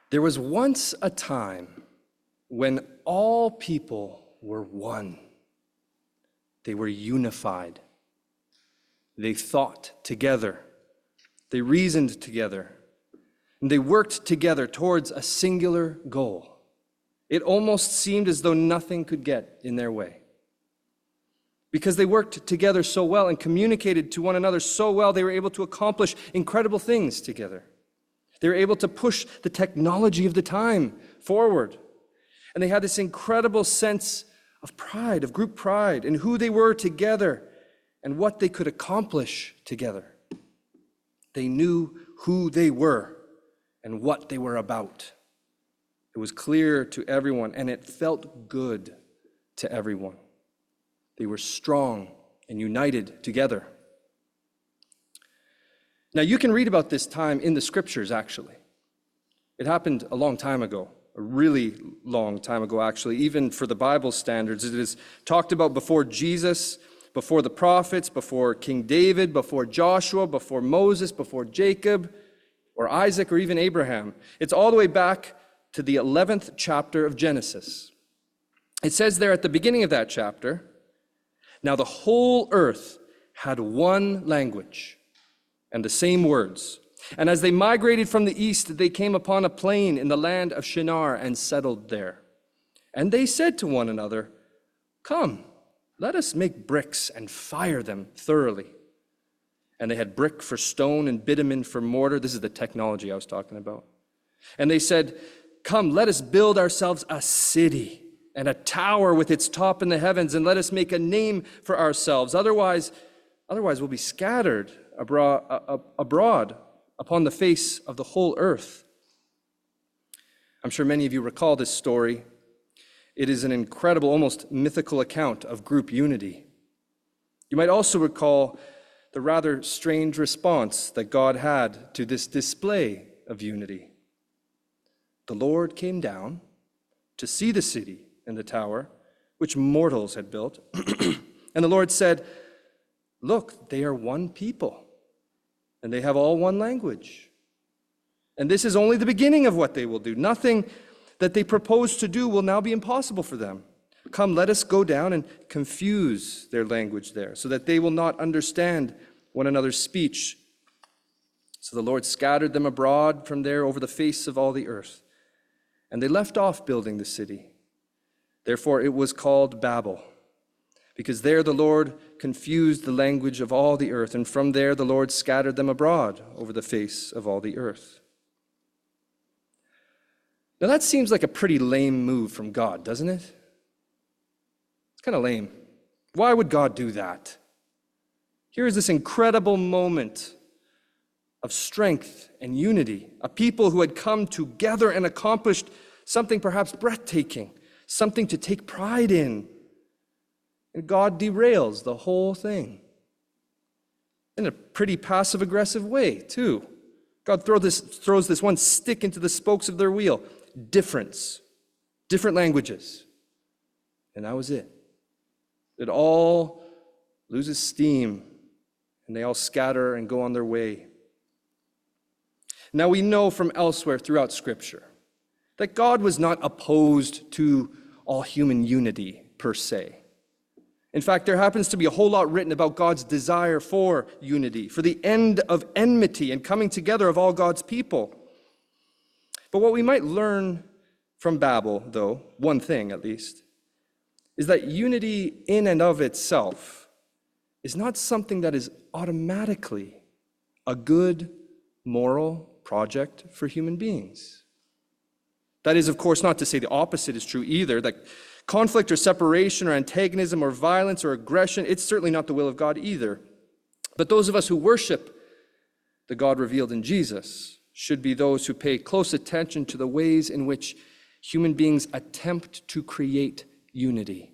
There was once a time when all people were one. They were unified. They thought together. They reasoned together. And they worked together towards a singular goal. It almost seemed as though nothing could get in their way. Because they worked together so well and communicated to one another so well, they were able to accomplish incredible things together. They were able to push the technology of the time forward. And they had this incredible sense of pride, of group pride, in who they were together and what they could accomplish together. They knew who they were and what they were about. It was clear to everyone, and it felt good to everyone. They were strong and united together. Now, you can read about this time in the scriptures, actually. It happened a long time ago, a really long time ago, actually. Even for the Bible standards, it is talked about before Jesus, before the prophets, before King David, before Joshua, before Moses, before Jacob, or Isaac, or even Abraham. It's all the way back to the 11th chapter of Genesis. It says there at the beginning of that chapter, "Now the whole earth had one language and the same words. And as they migrated from the east, they came upon a plain in the land of Shinar and settled there. And they said to one another, 'Come, let us make bricks and fire them thoroughly.' And they had brick for stone and bitumen for mortar." This is the technology I was talking about. "And they said, 'Come, let us build ourselves a city and a tower with its top in the heavens, and let us make a name for ourselves. Otherwise we'll be scattered abroad upon the face of the whole earth.'" I'm sure many of you recall this story. It is an incredible, almost mythical account of group unity. You might also recall the rather strange response that God had to this display of unity. The Lord came down to see the city and the tower, which mortals had built. And the Lord said, "Look, they are one people, and they have all one language. And this is only the beginning of what they will do. Nothing that they propose to do will now be impossible for them. Come, let us go down and confuse their language there, so that they will not understand one another's speech." So the Lord scattered them abroad from there over the face of all the earth. And they left off building the city. Therefore it was called Babel, because there the Lord confused the language of all the earth, and from there the Lord scattered them abroad over the face of all the earth. Now that seems like a pretty lame move from God, doesn't it? It's kind of lame. Why would God do that? Here is this incredible moment of strength and unity, a people who had come together and accomplished something perhaps breathtaking, something to take pride in. And God derails the whole thing in a pretty passive-aggressive way, too. God throws this one stick into the spokes of their wheel. Different languages. And that was it. It all loses steam, and they all scatter and go on their way. Now we know from elsewhere throughout Scripture that God was not opposed to all human unity per se. In fact, there happens to be a whole lot written about God's desire for unity, for the end of enmity and coming together of all God's people. But what we might learn from Babel, though, one thing at least, is that unity in and of itself is not something that is automatically a good moral project for human beings. That is, of course, not to say the opposite is true either, that conflict or separation or antagonism or violence or aggression, it's certainly not the will of God either. But those of us who worship the God revealed in Jesus should be those who pay close attention to the ways in which human beings attempt to create unity.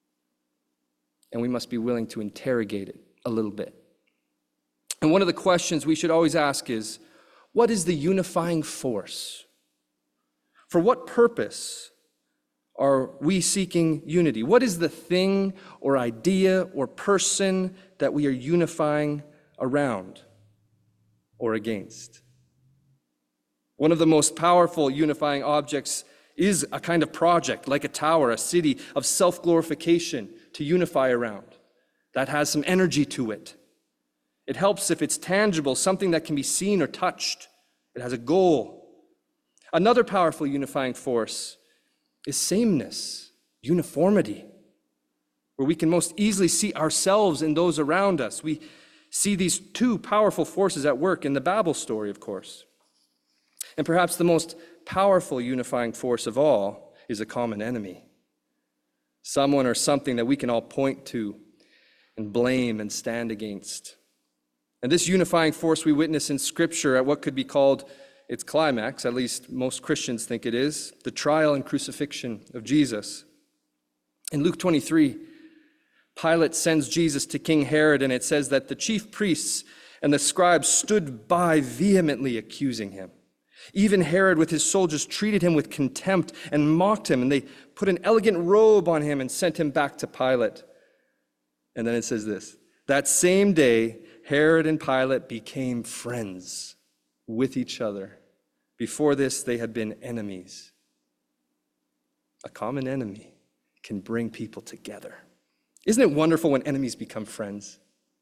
And we must be willing to interrogate it a little bit. And one of the questions we should always ask is, what is the unifying force? For what purpose are we seeking unity? What is the thing or idea or person that we are unifying around or against? One of the most powerful unifying objects is a kind of project, like a tower, a city of self-glorification to unify around. That has some energy to it. It helps if it's tangible, something that can be seen or touched. It has a goal. Another powerful unifying force is sameness, uniformity, where we can most easily see ourselves in those around us. We see these two powerful forces at work in the Babel story, of course. And perhaps the most powerful unifying force of all is a common enemy. Someone or something that we can all point to and blame and stand against. And this unifying force we witness in Scripture at what could be called its climax, at least most Christians think it is, the trial and crucifixion of Jesus. In Luke 23, Pilate sends Jesus to King Herod, and it says that the chief priests and the scribes stood by vehemently accusing him. Even Herod with his soldiers treated him with contempt and mocked him, and they put an elegant robe on him and sent him back to Pilate. And then it says this, that same day, Herod and Pilate became friends with each other. Before this, they had been enemies. A common enemy can bring people together. Isn't it wonderful when enemies become friends?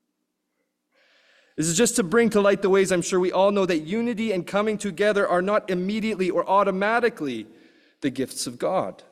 This is just to bring to light the ways I'm sure we all know that unity and coming together are not immediately or automatically the gifts of God.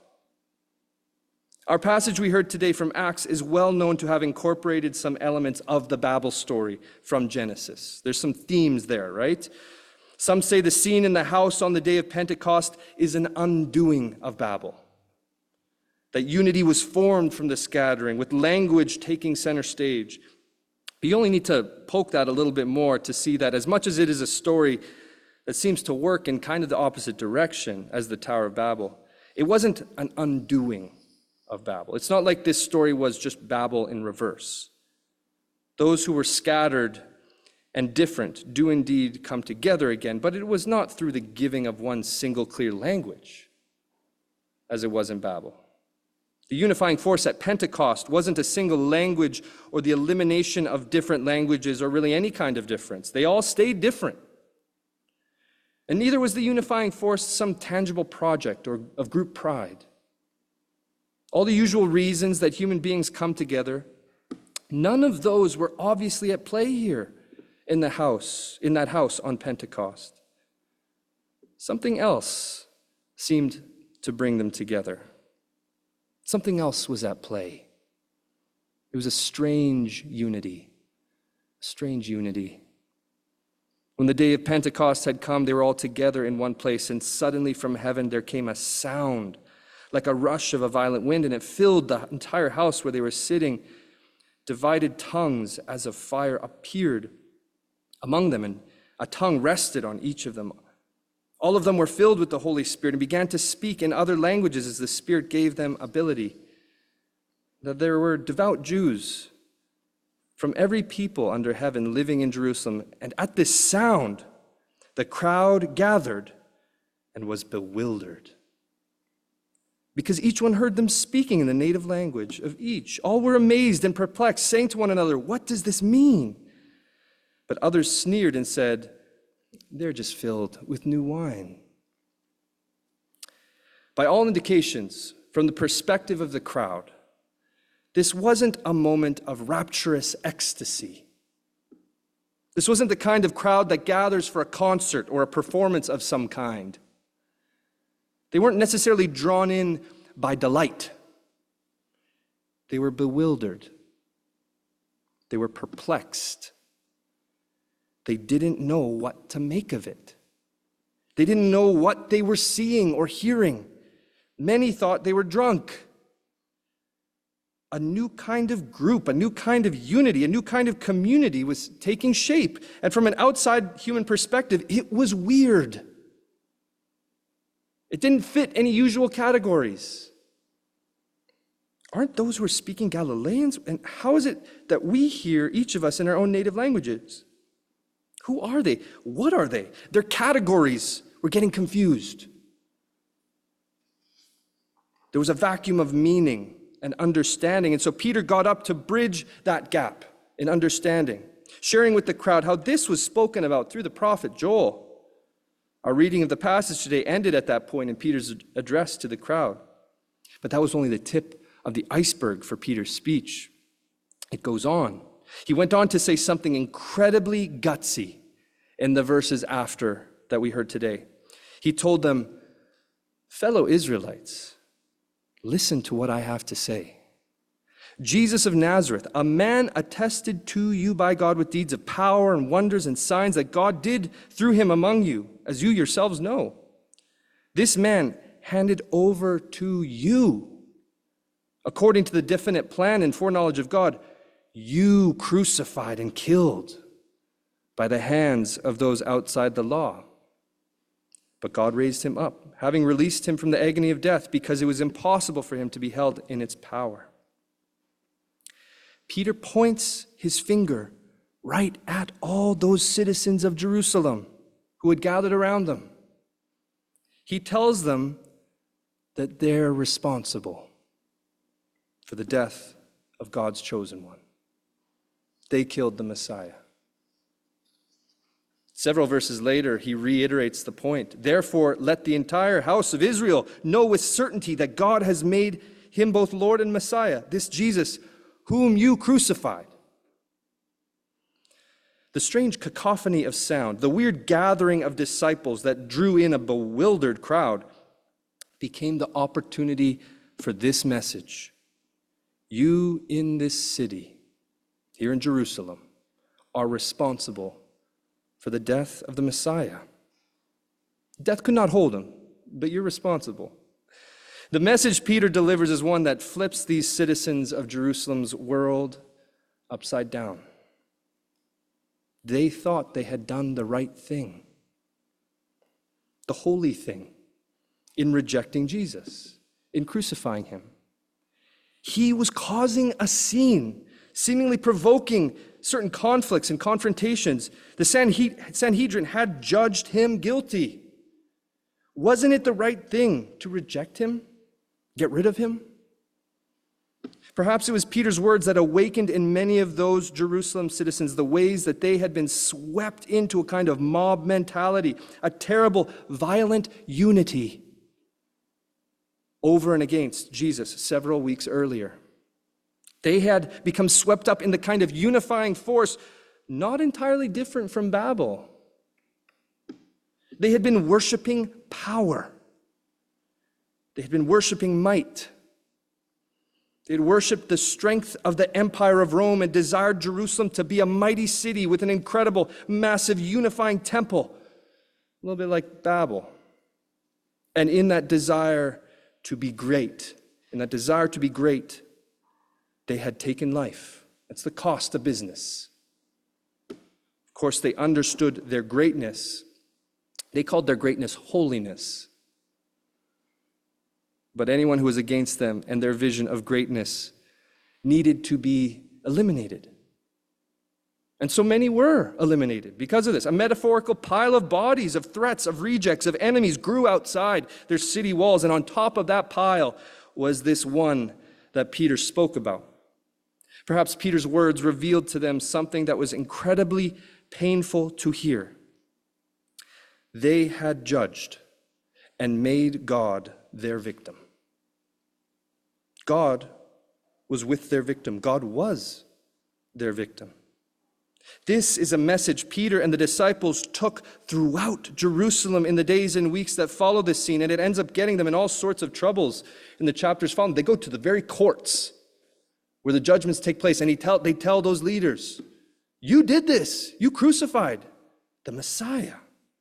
Our passage we heard today from Acts is well known to have incorporated some elements of the Babel story from Genesis. There's some themes there, right? Some say the scene in the house on the day of Pentecost is an undoing of Babel. That unity was formed from the scattering, with language taking center stage. But you only need to poke that a little bit more to see that as much as it is a story that seems to work in kind of the opposite direction as the Tower of Babel, it wasn't an undoing of Babel. It's not like this story was just Babel in reverse. Those who were scattered and different do indeed come together again, but it was not through the giving of one single clear language as it was in Babel. The unifying force at Pentecost wasn't a single language or the elimination of different languages or really any kind of difference. They all stayed different. And neither was the unifying force some tangible project or of group pride. All the usual reasons that human beings come together, none of those were obviously at play here in that house on Pentecost. Something else seemed to bring them together. Something else was at play. It was a strange unity. When the day of Pentecost had come, they were all together in one place, and suddenly from heaven there came a sound like a rush of a violent wind, and it filled the entire house where they were sitting. Divided tongues as of fire appeared among them, and a tongue rested on each of them. All of them were filled with the Holy Spirit and began to speak in other languages as the Spirit gave them ability. That there were devout Jews from every people under heaven living in Jerusalem. And at this sound, the crowd gathered and was bewildered, because each one heard them speaking in the native language of each. All were amazed and perplexed, saying to one another, "What does this mean?" But others sneered and said, "They're just filled with new wine." By all indications, from the perspective of the crowd, this wasn't a moment of rapturous ecstasy. This wasn't the kind of crowd that gathers for a concert or a performance of some kind. They weren't necessarily drawn in by delight. They were bewildered. They were perplexed. They didn't know what to make of it. They didn't know what they were seeing or hearing. Many thought they were drunk. A new kind of group, a new kind of unity, a new kind of community was taking shape. And from an outside human perspective, it was weird. It didn't fit any usual categories. Aren't those who are speaking Galileans? And how is it that we hear each of us in our own native languages? Who are they? What are they? Their categories were getting confused. There was a vacuum of meaning and understanding. And so Peter got up to bridge that gap in understanding, sharing with the crowd how this was spoken about through the prophet Joel. Our reading of the passage today ended at that point in Peter's address to the crowd. But that was only the tip of the iceberg for Peter's speech. It goes on. He went on to say something incredibly gutsy in the verses after that we heard today. He told them, "Fellow Israelites, listen to what I have to say. Jesus of Nazareth, a man attested to you by God with deeds of power and wonders and signs that God did through him among you, as you yourselves know. This man handed over to you, according to the definite plan and foreknowledge of God, you crucified and killed by the hands of those outside the law. But God raised him up, having released him from the agony of death, because it was impossible for him to be held in its power." Peter points his finger right at all those citizens of Jerusalem who had gathered around them. He tells them that they're responsible for the death of God's chosen one. They killed the Messiah. Several verses later, he reiterates the point. "Therefore, let the entire house of Israel know with certainty that God has made him both Lord and Messiah, this Jesus, whom you crucified." The strange cacophony of sound, the weird gathering of disciples that drew in a bewildered crowd, became the opportunity for this message. You in this city, here in Jerusalem, are responsible for the death of the Messiah. Death could not hold him, but you're responsible. The message Peter delivers is one that flips these citizens of Jerusalem's world upside down. They thought they had done the right thing, the holy thing, in rejecting Jesus, in crucifying him. He was causing a scene, seemingly provoking certain conflicts and confrontations. The Sanhedrin had judged him guilty. Wasn't it the right thing to reject him? Get rid of him? Perhaps it was Peter's words that awakened in many of those Jerusalem citizens the ways that they had been swept into a kind of mob mentality, a terrible, violent unity over and against Jesus several weeks earlier. They had become swept up in the kind of unifying force not entirely different from Babel. They had been worshiping power. They had been worshiping might. They had worshiped the strength of the empire of Rome and desired Jerusalem to be a mighty city with an incredible, massive, unifying temple. A little bit like Babel. And in that desire to be great, they had taken life. That's the cost of business. Of course, they understood their greatness. They called their greatness holiness. But anyone who was against them and their vision of greatness needed to be eliminated. And so many were eliminated because of this. A metaphorical pile of bodies, of threats, of rejects, of enemies grew outside their city walls. And on top of that pile was this one that Peter spoke about. Perhaps Peter's words revealed to them something that was incredibly painful to hear. They had judged and made God their victim. God was with their victim. God was their victim. This is a message Peter and the disciples took throughout Jerusalem in the days and weeks that follow this scene, and it ends up getting them in all sorts of troubles in the chapters following. They go to the very courts where the judgments take place, and they tell those leaders, "You did this. You crucified the Messiah."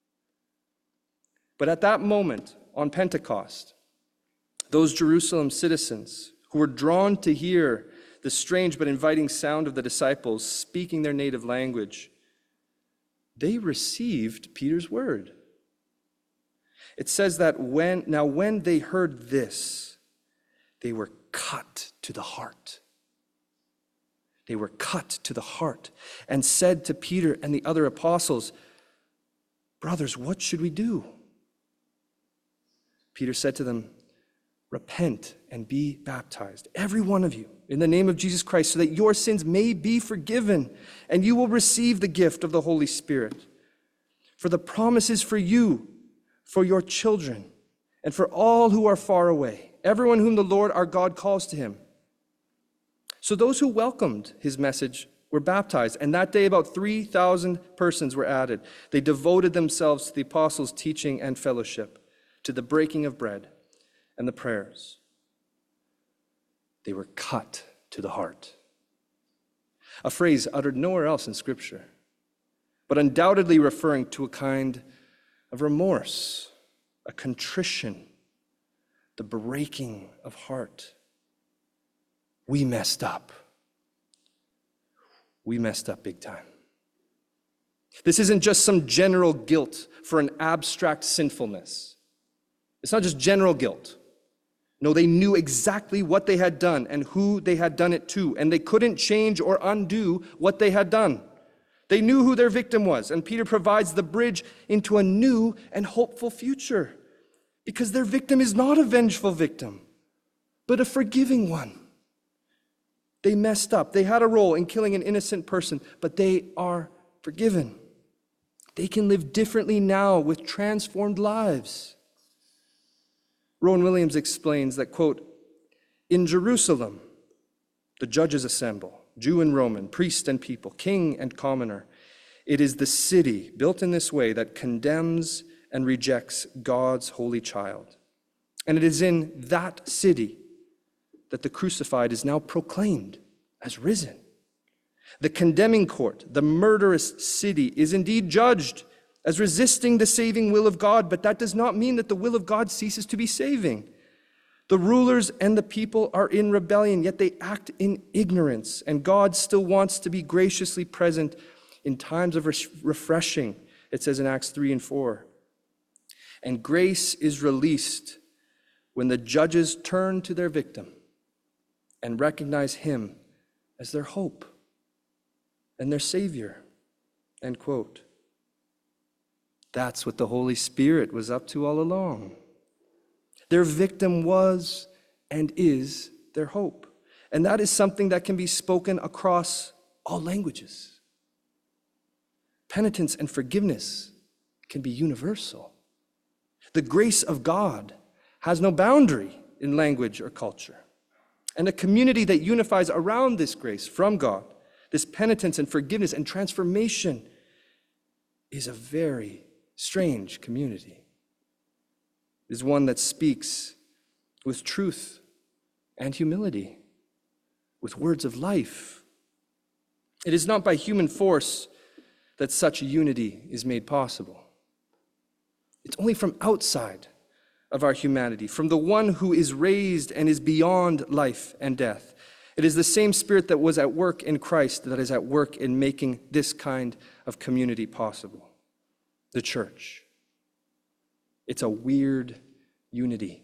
But at that moment on Pentecost, those Jerusalem citizens who were drawn to hear the strange but inviting sound of the disciples speaking their native language, they received Peter's word. It says that when they heard this, they were cut to the heart. They were cut to the heart and said to Peter and the other apostles, "Brothers, what should we do?" Peter said to them, "Repent and be baptized, every one of you, in the name of Jesus Christ, so that your sins may be forgiven, and you will receive the gift of the Holy Spirit. For the promise is for you for your children, and for all who are far away, everyone whom the Lord our God calls to him." So those who welcomed his message were baptized, and that day about 3,000 persons were added. They devoted themselves to the apostles' teaching and fellowship, to the breaking of bread and the prayers. They were cut to the heart. A phrase uttered nowhere else in Scripture, but undoubtedly referring to a kind of remorse, a contrition, the breaking of heart. We messed up. We messed up big time. This isn't just some general guilt for an abstract sinfulness. It's not just general guilt. No, they knew exactly what they had done and who they had done it to, and they couldn't change or undo what they had done. They knew who their victim was, and Peter provides the bridge into a new and hopeful future, because their victim is not a vengeful victim, but a forgiving one. They messed up. They had a role in killing an innocent person, but they are forgiven. They can live differently now with transformed lives. Rowan Williams explains that, quote, "In Jerusalem, the judges assemble, Jew and Roman, priest and people, king and commoner. It is the city built in this way that condemns and rejects God's holy child. And it is in that city that the crucified is now proclaimed as risen. The condemning court, the murderous city, is indeed judged as resisting the saving will of God, but that does not mean that the will of God ceases to be saving. The rulers and the people are in rebellion, yet they act in ignorance, and God still wants to be graciously present in times of refreshing, it says in Acts 3 and 4. And grace is released when the judges turn to their victim and recognize him as their hope and their Savior." End quote. That's what the Holy Spirit was up to all along. Their victim was and is their hope. And that is something that can be spoken across all languages. Penitence and forgiveness can be universal. The grace of God has no boundary in language or culture. And a community that unifies around this grace from God, this penitence and forgiveness and transformation, is a very strange community. It is one that speaks with truth and humility, with words of life. It is not by human force that such unity is made possible. It's only from outside of our humanity, from the one who is raised and is beyond life and death. It is the same Spirit that was at work in Christ that is at work in making this kind of community possible. The church. It's a weird unity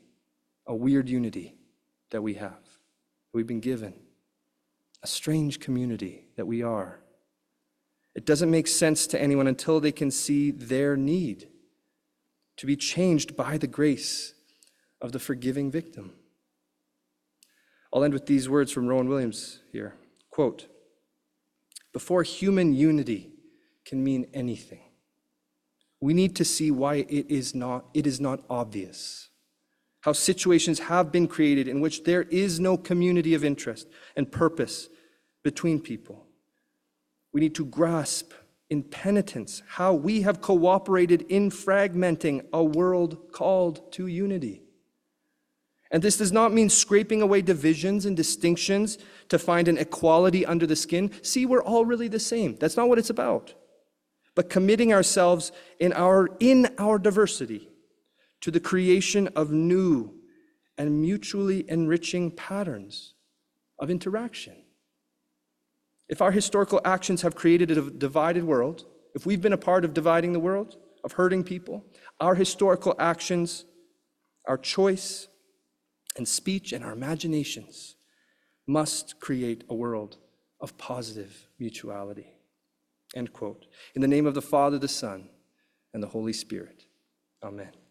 that we have. We've been given a strange community that we are. It doesn't make sense to anyone until they can see their need to be changed by the grace of the forgiving victim. I'll end with these words from Rowan Williams here. Quote, "Before human unity can mean anything, we need to see why it is not obvious. How situations have been created in which there is no community of interest and purpose between people. We need to grasp in penitence how we have cooperated in fragmenting a world called to unity. And this does not mean scraping away divisions and distinctions to find an equality under the skin. See, we're all really the same. That's not what it's about. But committing ourselves in our diversity to the creation of new and mutually enriching patterns of interaction. If our historical actions have created a divided world, if we've been a part of dividing the world, of hurting people, our historical actions, our choice and speech and our imaginations must create a world of positive mutuality." End quote. In the name of the Father, the Son, and the Holy Spirit. Amen.